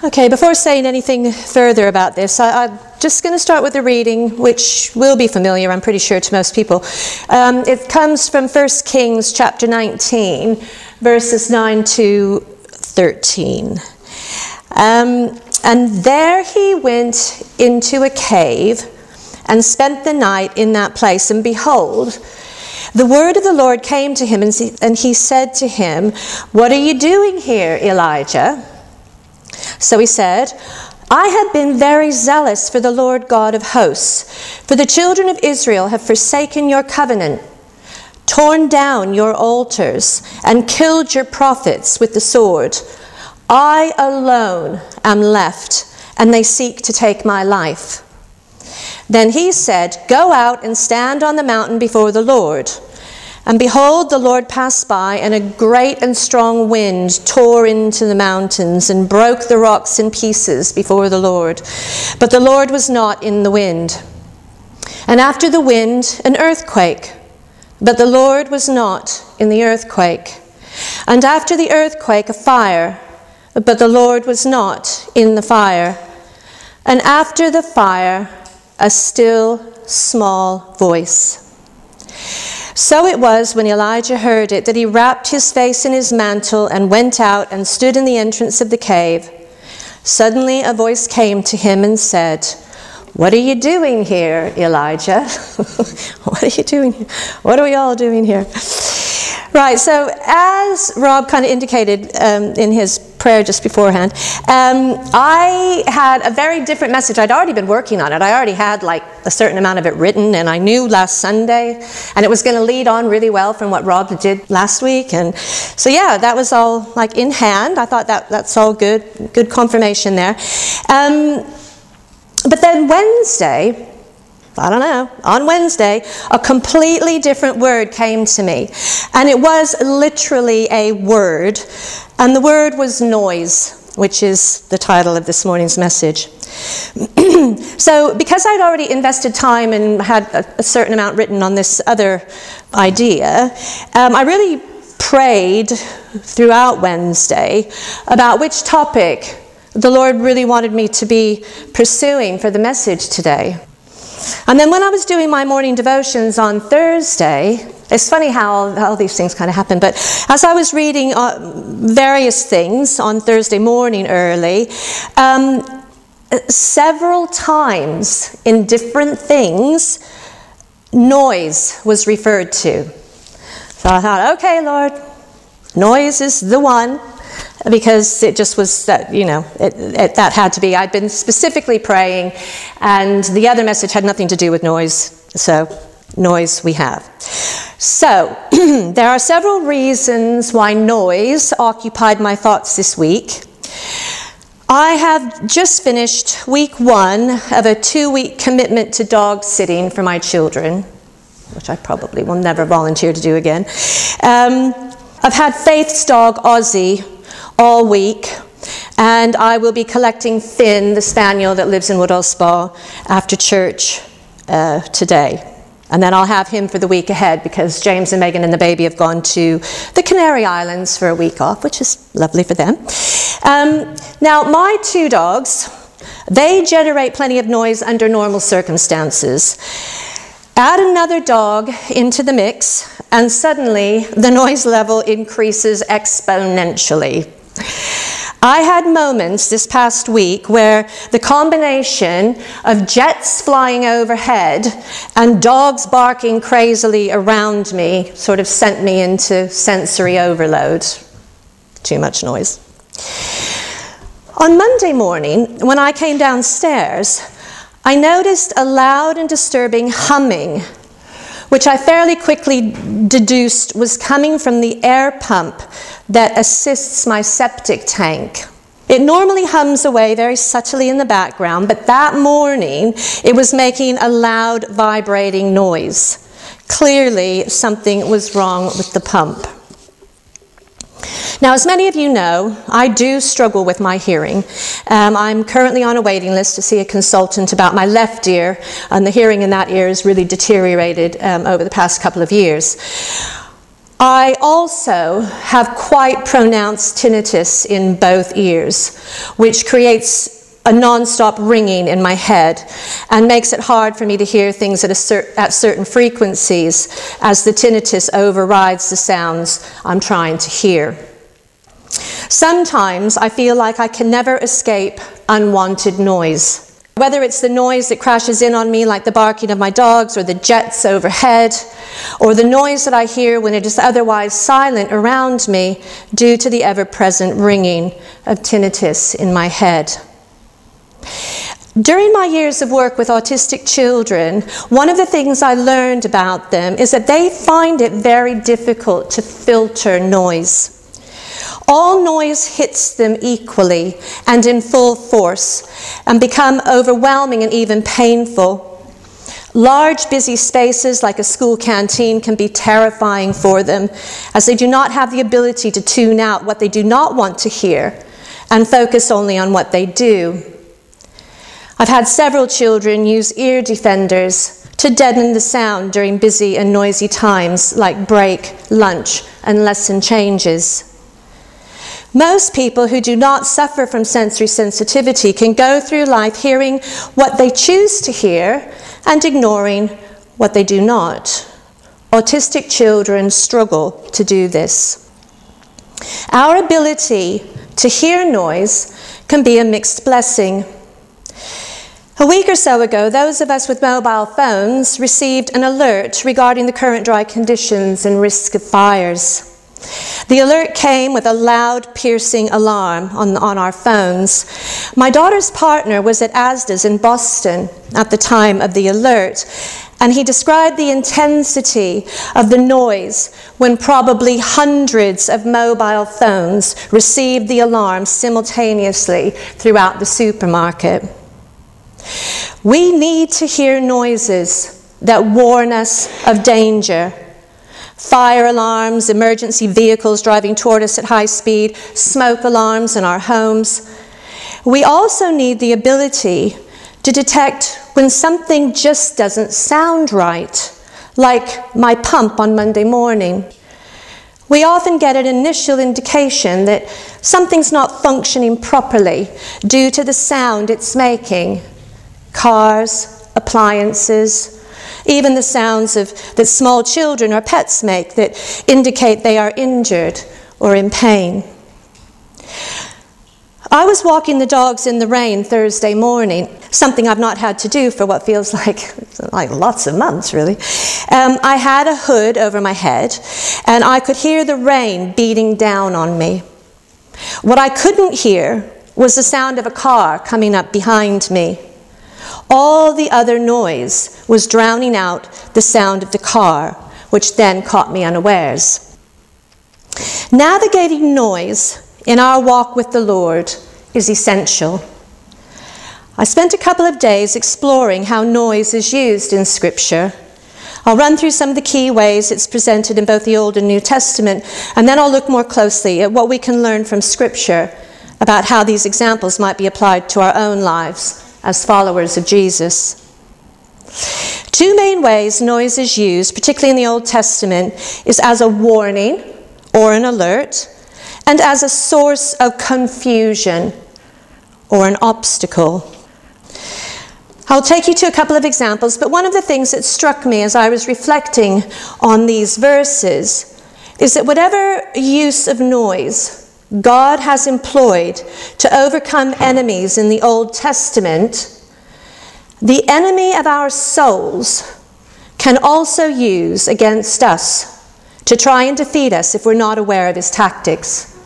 Okay, before saying anything further about this, I'm just going to start with a reading which will be familiar, I'm pretty sure, to most people. It comes from 1 Kings chapter 19, verses 9 to 13. And there he went into a cave and spent the night in that place. And behold, the word of the Lord came to him, and he said to him, "What are you doing here, Elijah?" So he said, "I have been very zealous for the Lord God of hosts, for the children of Israel have forsaken your covenant, torn down your altars, and killed your prophets with the sword. I alone am left, and they seek to take my life." Then he said, "Go out and stand on the mountain before the Lord." And behold, the Lord passed by, and a great and strong wind tore into the mountains and broke the rocks in pieces before the Lord. But the Lord was not in the wind. And after the wind, an earthquake. But the Lord was not in the earthquake. And after the earthquake, a fire. But the Lord was not in the fire. And after the fire, a still small voice. So it was, when Elijah heard it, that he wrapped his face in his mantle and went out and stood in the entrance of the cave. Suddenly a voice came to him and said, "What are you doing here, Elijah?" What are you doing here? What are we all doing here? Right, so as Rob kind of indicated in his prayer just beforehand, I had a very different message. I'd already been working on it. I already had like a certain amount of it written, and I knew last Sunday, and it was going to lead on really well from what Rob did last week. And so yeah, that was all like in hand. I thought that's all good confirmation there. But then Wednesday, on Wednesday, a completely different word came to me. And it was literally a word. And the word was noise, which is the title of this morning's message. So because I'd already invested time and had a certain amount written on this other idea, I really prayed throughout Wednesday about which topic the Lord really wanted me to be pursuing for the message today. And then when I was doing my morning devotions on Thursday, it's funny how all these things kind of happen, but as I was reading various things on Thursday morning early, several times in different things, noise was referred to. So I thought, okay, Lord, noise is the one. Because it just was that, that had to be. I'd been specifically praying, and the other message had nothing to do with noise. So, noise we have. So, there are several reasons why noise occupied my thoughts this week. I have just finished week 1 of a 2-week commitment to dog sitting for my children, which I probably will never volunteer to do again. I've had Faith's dog, Ozzy, all week, and I will be collecting Finn, the spaniel that lives in Woodall Spa, after church today. And then I'll have him for the week ahead, because James and Megan and the baby have gone to the Canary Islands for a week off, which is lovely for them. Now, my 2 dogs, they generate plenty of noise under normal circumstances. Add another dog into the mix, and suddenly the noise level increases exponentially. I had moments this past week where the combination of jets flying overhead and dogs barking crazily around me sort of sent me into sensory overload. Too much noise. On Monday morning, when I came downstairs, I noticed a loud and disturbing humming, which I fairly quickly deduced was coming from the air pump that assists my septic tank. It normally hums away very subtly in the background, but that morning it was making a loud vibrating noise. Clearly something was wrong with the pump. Now, as many of you know, I do struggle with my hearing. I'm currently on a waiting list to see a consultant about my left ear, and the hearing in that ear has really deteriorated over the past couple of years. I also have quite pronounced tinnitus in both ears, which creates a non-stop ringing in my head and makes it hard for me to hear things at certain frequencies as the tinnitus overrides the sounds I'm trying to hear. Sometimes I feel like I can never escape unwanted noise. Whether it's the noise that crashes in on me like the barking of my dogs or the jets overhead, or the noise that I hear when it is otherwise silent around me due to the ever-present ringing of tinnitus in my head. During my years of work with autistic children, one of the things I learned about them is that they find it very difficult to filter noise. All noise hits them equally and in full force and become overwhelming and even painful. Large, busy spaces like a school canteen can be terrifying for them, as they do not have the ability to tune out what they do not want to hear and focus only on what they do. I've had several children use ear defenders to deaden the sound during busy and noisy times like break, lunch, and lesson changes. Most people who do not suffer from sensory sensitivity can go through life hearing what they choose to hear and ignoring what they do not. Autistic children struggle to do this. Our ability to hear noise can be a mixed blessing. A week or so ago, those of us with mobile phones received an alert regarding the current dry conditions and risk of fires. The alert came with a loud, piercing alarm on our phones. My daughter's partner was at Asda's in Boston at the time of the alert, and he described the intensity of the noise when probably hundreds of mobile phones received the alarm simultaneously throughout the supermarket. We need to hear noises that warn us of danger. Fire alarms, emergency vehicles driving toward us at high speed, smoke alarms in our homes. We also need the ability to detect when something just doesn't sound right, like my pump on Monday morning. We often get an initial indication that something's not functioning properly due to the sound it's making. Cars, appliances, even the sounds that small children or pets make that indicate they are injured or in pain. I was walking the dogs in the rain Thursday morning, something I've not had to do for what feels like lots of months, really. I had a hood over my head, and I could hear the rain beating down on me. What I couldn't hear was the sound of a car coming up behind me. All the other noise was drowning out the sound of the car, which then caught me unawares. Navigating noise in our walk with the Lord is essential. I spent a couple of days exploring how noise is used in Scripture. I'll run through some of the key ways it's presented in both the Old and New Testament, and then I'll look more closely at what we can learn from Scripture about how these examples might be applied to our own lives as followers of Jesus. Two main ways noise is used, particularly in the Old Testament, is as a warning or an alert, and as a source of confusion or an obstacle. I'll take you to a couple of examples, but one of the things that struck me as I was reflecting on these verses is that whatever use of noise God has employed to overcome enemies in the Old Testament, the enemy of our souls can also use against us to try and defeat us if we're not aware of his tactics.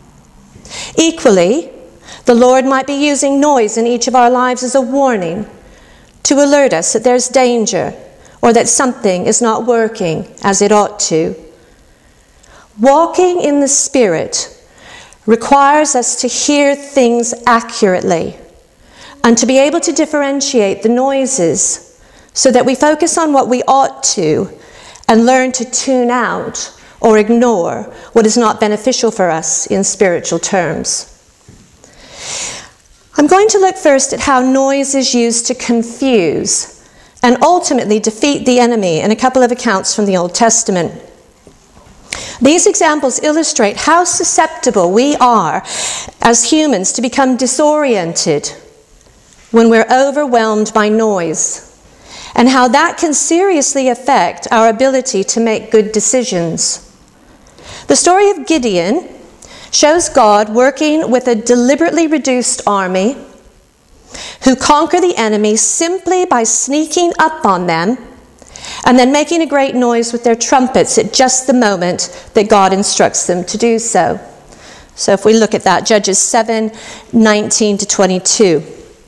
Equally, the Lord might be using noise in each of our lives as a warning to alert us that there's danger or that something is not working as it ought to. Walking in the Spirit requires us to hear things accurately and to be able to differentiate the noises so that we focus on what we ought to and learn to tune out or ignore what is not beneficial for us in spiritual terms. I'm going to look first at how noise is used to confuse and ultimately defeat the enemy in a couple of accounts from the Old Testament. These examples illustrate how susceptible we are as humans to become disoriented when we're overwhelmed by noise, and how that can seriously affect our ability to make good decisions. The story of Gideon shows God working with a deliberately reduced army who conquer the enemy simply by sneaking up on them and then making a great noise with their trumpets at just the moment that God instructs them to do so. So if we look at that, Judges 7:19 to 22.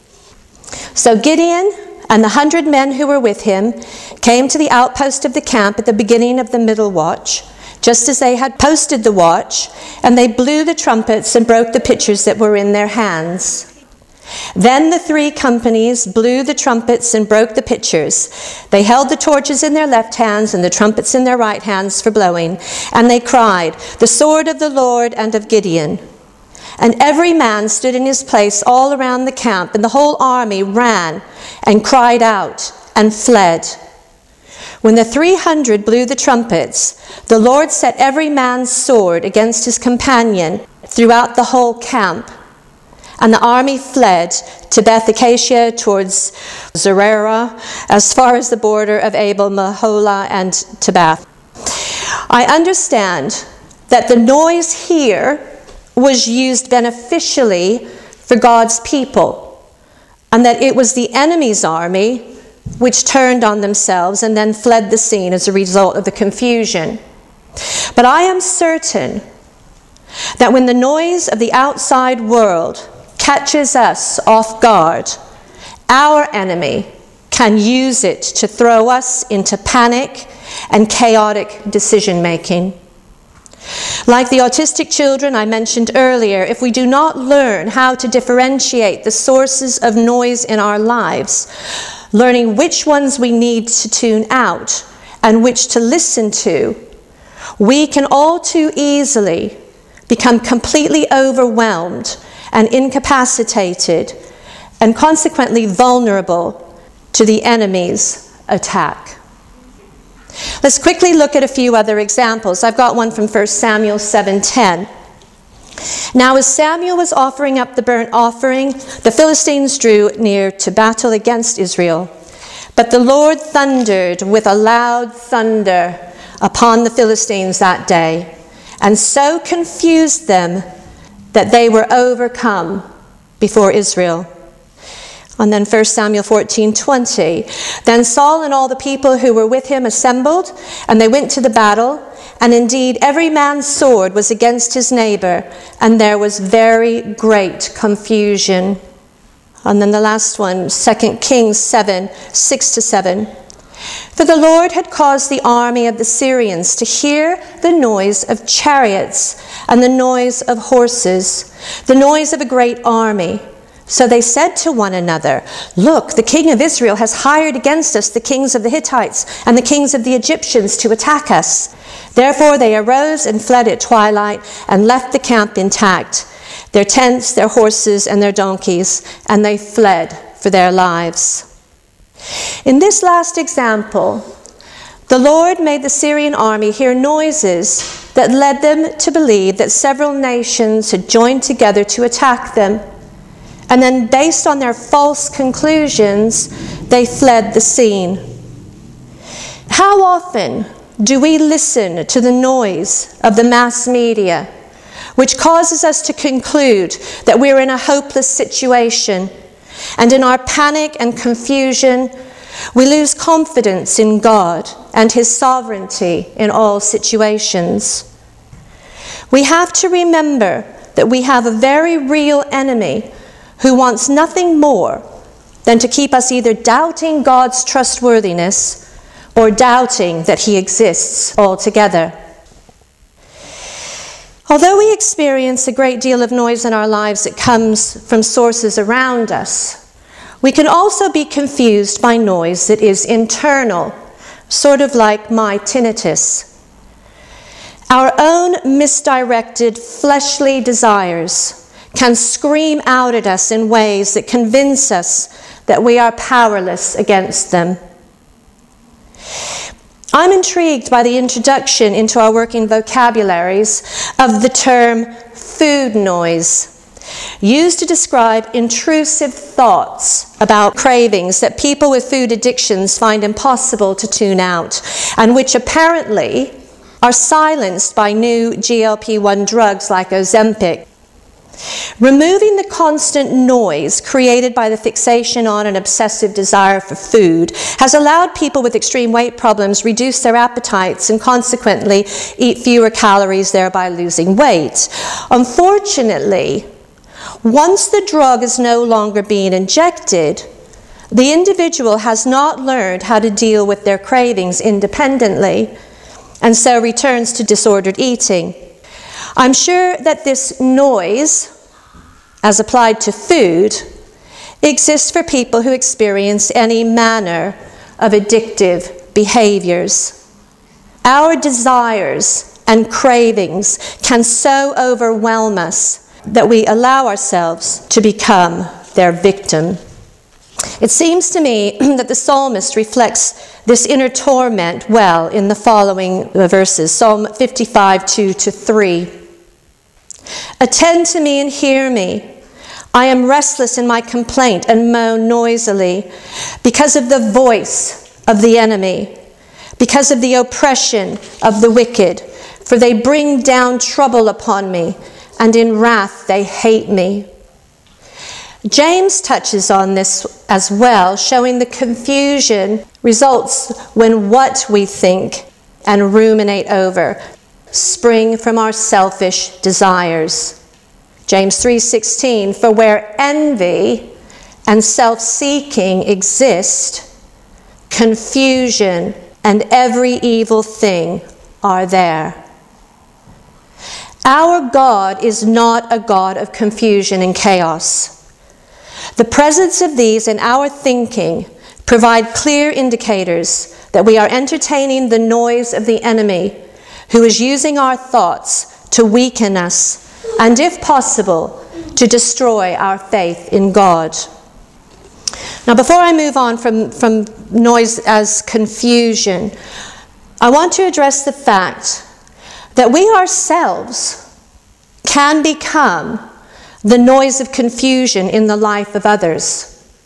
So Gideon and the 100 men who were with him came to the outpost of the camp at the beginning of the middle watch, just as they had posted the watch, and they blew the trumpets and broke the pitchers that were in their hands. Then the 3 companies blew the trumpets and broke the pitchers. They held the torches in their left hands and the trumpets in their right hands for blowing, and they cried, "The sword of the Lord and of Gideon." And every man stood in his place all around the camp, and the whole army ran and cried out and fled. When the 300 blew the trumpets, the Lord set every man's sword against his companion throughout the whole camp. And the army fled to Beth Acacia towards Zerera, as far as the border of Abel Meholah and Tabbath. I understand that the noise here was used beneficially for God's people, and that it was the enemy's army which turned on themselves and then fled the scene as a result of the confusion. But I am certain that when the noise of the outside world catches us off guard, our enemy can use it to throw us into panic and chaotic decision-making. Like the autistic children I mentioned earlier, if we do not learn how to differentiate the sources of noise in our lives, learning which ones we need to tune out and which to listen to, we can all too easily become completely overwhelmed and incapacitated, and consequently vulnerable to the enemy's attack. Let's quickly look at a few other examples. I've got one from 1 Samuel 7:10. Now as Samuel was offering up the burnt offering, the Philistines drew near to battle against Israel. But the Lord thundered with a loud thunder upon the Philistines that day, and so confused them that they were overcome before Israel. And then 1 Samuel 14:20. Then Saul and all the people who were with him assembled, and they went to the battle, and indeed every man's sword was against his neighbor, and there was very great confusion. And then the last one, 2 Kings 7:6-7. For the Lord had caused the army of the Syrians to hear the noise of chariots and the noise of horses, the noise of a great army. So they said to one another, "Look, the king of Israel has hired against us the kings of the Hittites and the kings of the Egyptians to attack us." Therefore they arose and fled at twilight and left the camp intact, their tents, their horses, and their donkeys, and they fled for their lives. In this last example, the Lord made the Syrian army hear noises that led them to believe that several nations had joined together to attack them. And then, based on their false conclusions, they fled the scene. How often do we listen to the noise of the mass media, which causes us to conclude that we're in a hopeless situation, and in our panic and confusion, we lose confidence in God and His sovereignty in all situations? We have to remember that we have a very real enemy who wants nothing more than to keep us either doubting God's trustworthiness or doubting that He exists altogether. Although we experience a great deal of noise in our lives that comes from sources around us, we can also be confused by noise that is internal, sort of like my tinnitus. Our own misdirected fleshly desires can scream out at us in ways that convince us that we are powerless against them. I'm intrigued by the introduction into our working vocabularies of the term food noise, used to describe intrusive thoughts about cravings that people with food addictions find impossible to tune out, and which apparently are silenced by new GLP-1 drugs like Ozempic. Removing the constant noise created by the fixation on an obsessive desire for food has allowed people with extreme weight problems reduce their appetites and consequently eat fewer calories, thereby losing weight. Unfortunately, once the drug is no longer being injected, the individual has not learned how to deal with their cravings independently, and so returns to disordered eating. I'm sure that this noise, as applied to food, exists for people who experience any manner of addictive behaviors. Our desires and cravings can so overwhelm us that we allow ourselves to become their victim. It seems to me that the psalmist reflects this inner torment well in the following verses. Psalm 55, 2-3. Attend to me and hear me. I am restless in my complaint and moan noisily because of the voice of the enemy, because of the oppression of the wicked. For they bring down trouble upon me, and in wrath they hate me. James touches on this as well, showing the confusion results when what we think and ruminate over spring from our selfish desires. James 3:16, for where envy and self-seeking exist, confusion and every evil thing are there. Our God is not a God of confusion and chaos. The presence of these in our thinking provide clear indicators that we are entertaining the noise of the enemy, who is using our thoughts to weaken us and, if possible, to destroy our faith in God. Now, before I move on from noise as confusion, I want to address the fact that we ourselves can become the noise of confusion in the life of others.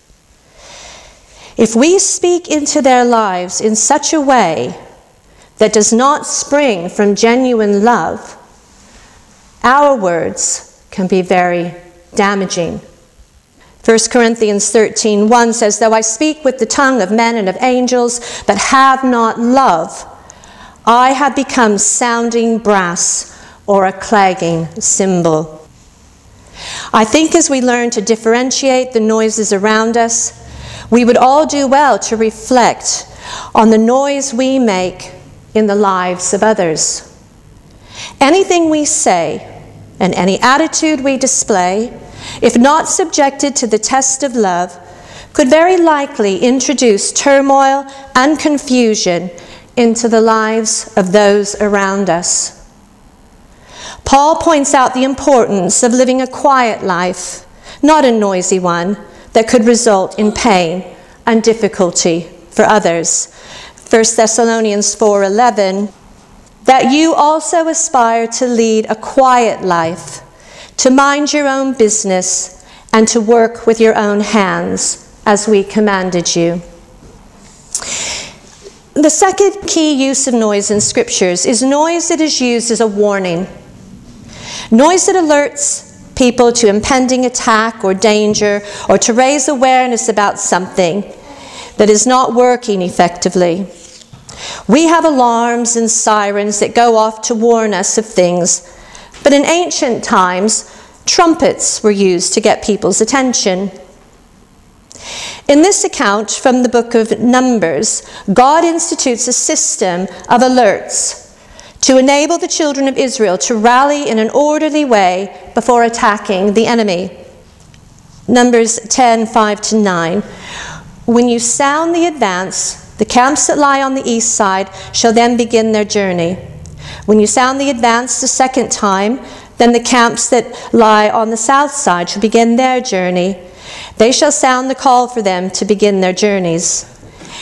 If we speak into their lives in such a way that does not spring from genuine love, our words can be very damaging. 1 Corinthians 13:1 says, though I speak with the tongue of men and of angels, but have not love, I have become sounding brass or a clanging cymbal. I think as we learn to differentiate the noises around us, we would all do well to reflect on the noise we make in the lives of others. Anything we say and any attitude we display, if not subjected to the test of love, could very likely introduce turmoil and confusion into the lives of those around us. Paul points out the importance of living a quiet life, not a noisy one, that could result in pain and difficulty for others. 1 Thessalonians 4:11, that you also aspire to lead a quiet life, to mind your own business, and to work with your own hands, as we commanded you. The second key use of noise in scriptures is noise that is used as a warning. Noise that alerts people to impending attack or danger, or to raise awareness about something that is not working effectively. We have alarms and sirens that go off to warn us of things, but in ancient times, trumpets were used to get people's attention. In this account from the book of Numbers, God institutes a system of alerts to enable the children of Israel to rally in an orderly way before attacking the enemy. Numbers 10:5-9. When you sound the advance, the camps that lie on the east side shall then begin their journey. When you sound the advance the second time, then the camps that lie on the south side shall begin their journey. They shall sound the call for them to begin their journeys.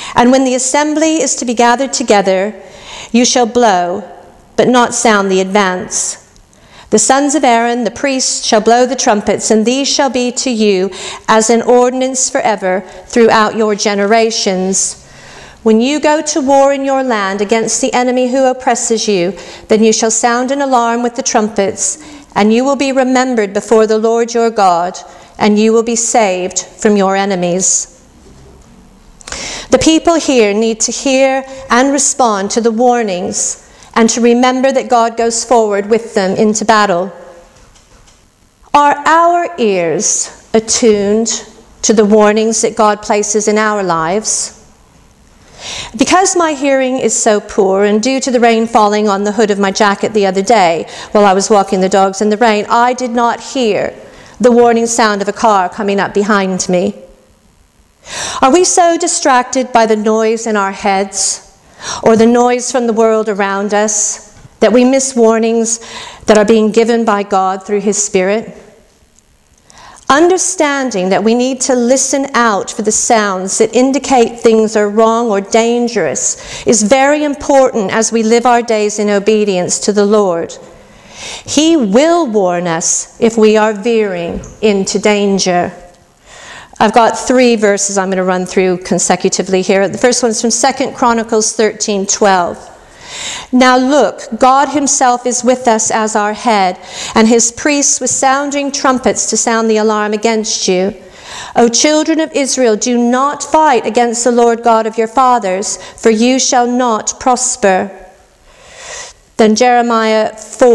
And when the assembly is to be gathered together, you shall blow, but not sound the advance. The sons of Aaron, the priests, shall blow the trumpets, and these shall be to you as an ordinance forever throughout your generations. When you go to war in your land against the enemy who oppresses you, then you shall sound an alarm with the trumpets, and you will be remembered before the Lord your God, and you will be saved from your enemies. The people here need to hear and respond to the warnings and to remember that God goes forward with them into battle. Are our ears attuned to the warnings that God places in our lives? Because my hearing is so poor, and due to the rain falling on the hood of my jacket the other day while I was walking the dogs in the rain, I did not hear the warning sound of a car coming up behind me. Are we so distracted by the noise in our heads or the noise from the world around us that we miss warnings that are being given by God through His Spirit? Understanding that we need to listen out for the sounds that indicate things are wrong or dangerous is very important as we live our days in obedience to the Lord. He will warn us if we are veering into danger. I've got 3 verses I'm going to run through consecutively here. The first one is from 2 Chronicles 13:12. Now look, God Himself is with us as our head, and His priests with sounding trumpets to sound the alarm against you. O children of Israel, do not fight against the Lord God of your fathers, for you shall not prosper. Then Jeremiah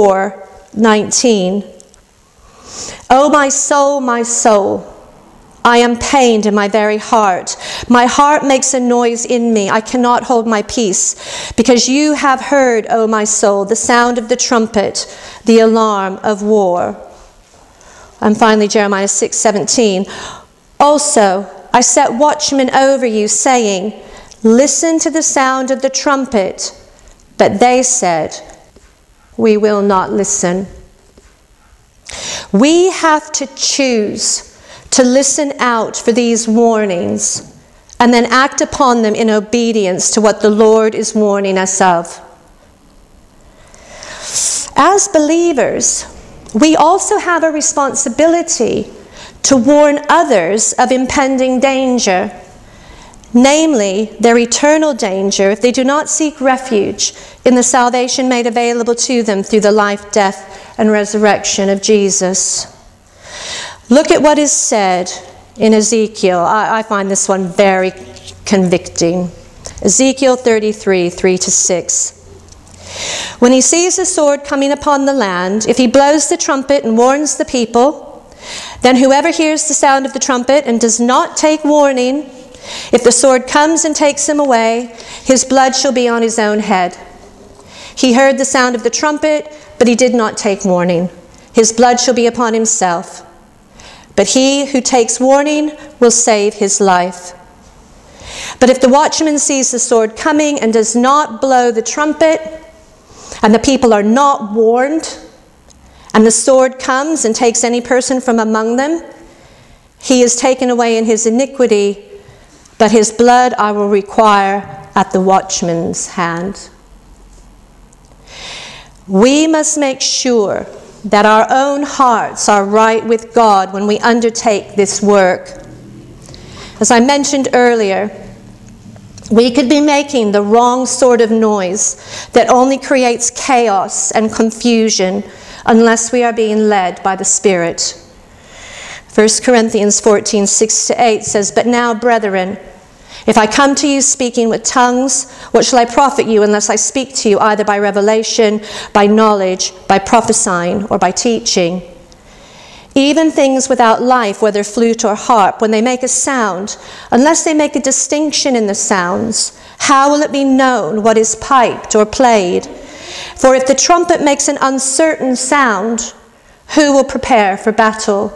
4:19. O my soul, I am pained in my very heart. My heart makes a noise in me. I cannot hold my peace, because you have heard, O my soul, the sound of the trumpet, the alarm of war. And finally, Jeremiah 6:17. Also, I set watchmen over you, saying, listen to the sound of the trumpet. But they said, we will not listen. We have to choose to listen out for these warnings and then act upon them in obedience to what the Lord is warning us of. As believers, we also have a responsibility to warn others of impending danger, namely their eternal danger if they do not seek refuge in the salvation made available to them through the life, death, and resurrection of Jesus. Look at what is said in Ezekiel. I find this one very convicting. Ezekiel 33, 3-6. When he sees the sword coming upon the land, if he blows the trumpet and warns the people, then whoever hears the sound of the trumpet and does not take warning, if the sword comes and takes him away, his blood shall be on his own head. He heard the sound of the trumpet, but he did not take warning. His blood shall be upon himself. But he who takes warning will save his life. But if the watchman sees the sword coming and does not blow the trumpet, and the people are not warned, and the sword comes and takes any person from among them, he is taken away in his iniquity, but his blood I will require at the watchman's hand. We must make sure that our own hearts are right with God when we undertake this work. As I mentioned earlier, we could be making the wrong sort of noise that only creates chaos and confusion unless we are being led by the Spirit. 1 Corinthians 14, 6-8 says, But now, brethren, if I come to you speaking with tongues, what shall I profit you unless I speak to you either by revelation, by knowledge, by prophesying, or by teaching? Even things without life, whether flute or harp, when they make a sound, unless they make a distinction in the sounds, how will it be known what is piped or played? For if the trumpet makes an uncertain sound, who will prepare for battle?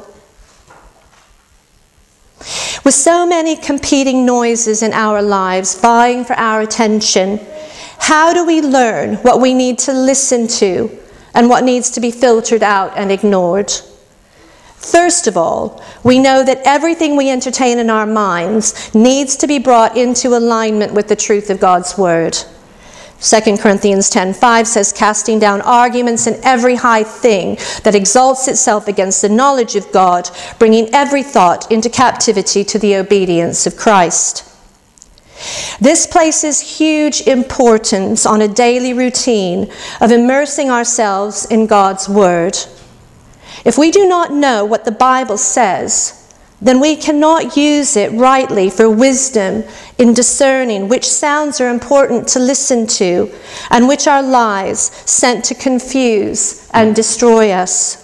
With so many competing noises in our lives vying for our attention, how do we learn what we need to listen to and what needs to be filtered out and ignored? First of all, we know that everything we entertain in our minds needs to be brought into alignment with the truth of God's word. 2 Corinthians 10:5 says, casting down arguments and every high thing that exalts itself against the knowledge of God, bringing every thought into captivity to the obedience of Christ. This places huge importance on a daily routine of immersing ourselves in God's word. If we do not know what the Bible says, then we cannot use it rightly for wisdom in discerning which sounds are important to listen to and which are lies sent to confuse and destroy us.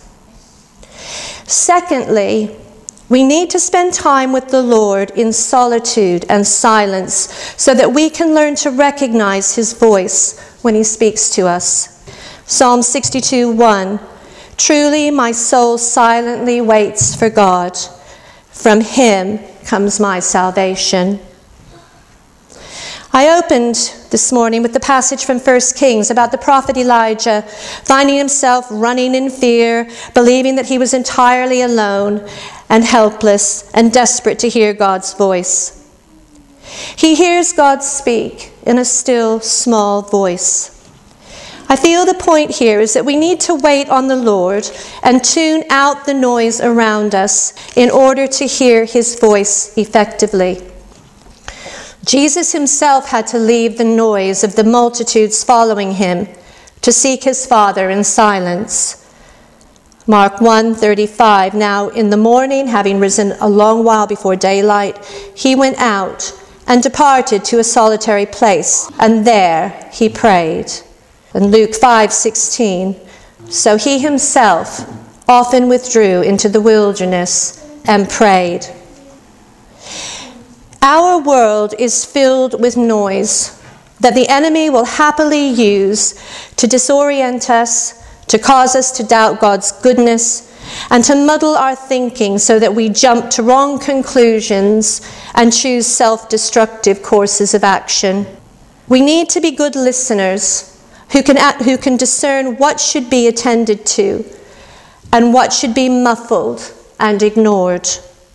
Secondly, we need to spend time with the Lord in solitude and silence so that we can learn to recognize his voice when he speaks to us. Psalm 62:1, truly my soul silently waits for God. From him comes my salvation. I opened this morning with the passage from 1 Kings about the prophet Elijah finding himself running in fear, believing that he was entirely alone and helpless and desperate to hear God's voice. He hears God speak in a still, small voice. I feel the point here is that we need to wait on the Lord and tune out the noise around us in order to hear his voice effectively. Jesus himself had to leave the noise of the multitudes following him to seek his Father in silence. Mark 1:35, now in the morning, having risen a long while before daylight, he went out and departed to a solitary place, and there he prayed. And Luke 5:16, so he himself often withdrew into the wilderness and prayed. Our world is filled with noise that the enemy will happily use to disorient us, to cause us to doubt God's goodness, and to muddle our thinking so that we jump to wrong conclusions and choose self-destructive courses of action. We need to be good listeners who can discern what should be attended to and what should be muffled and ignored.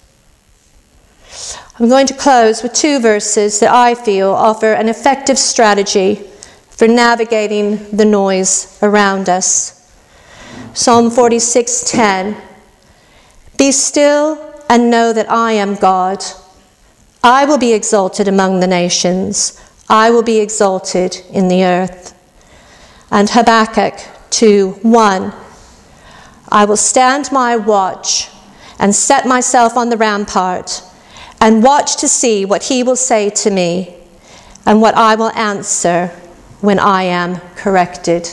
I'm going to close with 2 verses that I feel offer an effective strategy for navigating the noise around us. Psalm 46:10, be still and know that I am God. I will be exalted among the nations. I will be exalted in the earth. And Habakkuk 2:1, I will stand my watch and set myself on the rampart and watch to see what he will say to me and what I will answer when I am corrected.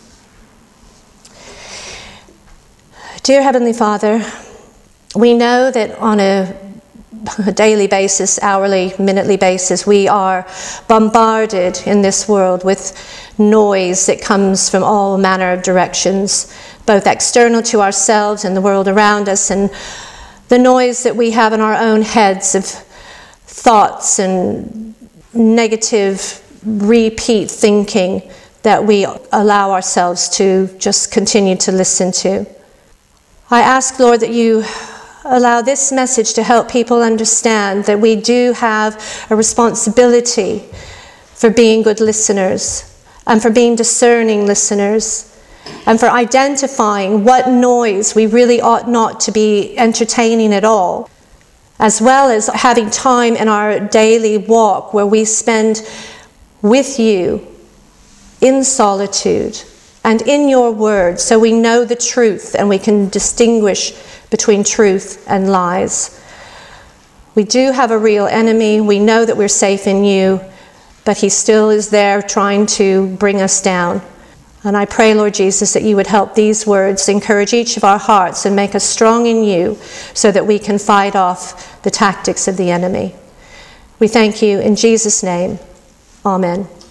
Dear Heavenly Father, we know that on a daily basis, hourly, minutely basis, we are bombarded in this world with noise that comes from all manner of directions, both external to ourselves and the world around us, and the noise that we have in our own heads of thoughts and negative repeat thinking that we allow ourselves to just continue to listen to. I ask, Lord, that you allow this message to help people understand that we do have a responsibility for being good listeners and for being discerning listeners and for identifying what noise we really ought not to be entertaining at all, as well as having time in our daily walk where we spend with you in solitude and in your word so we know the truth and we can distinguish between truth and lies. We do have a real enemy. We know that we're safe in you, but he still is there trying to bring us down. And I pray, Lord Jesus, that you would help these words encourage each of our hearts and make us strong in you so that we can fight off the tactics of the enemy. We thank you in Jesus' name. Amen.